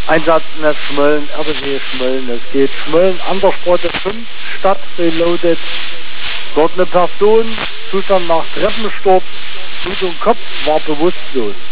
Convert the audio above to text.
Einsatznetz Schmölln, RBW Schmölln. Es geht Schmölln an der Sprotte 5, Stadt reloaded. Dort eine Person, Zustand nach Treppensturz, Blutung Kopf, war bewusstlos.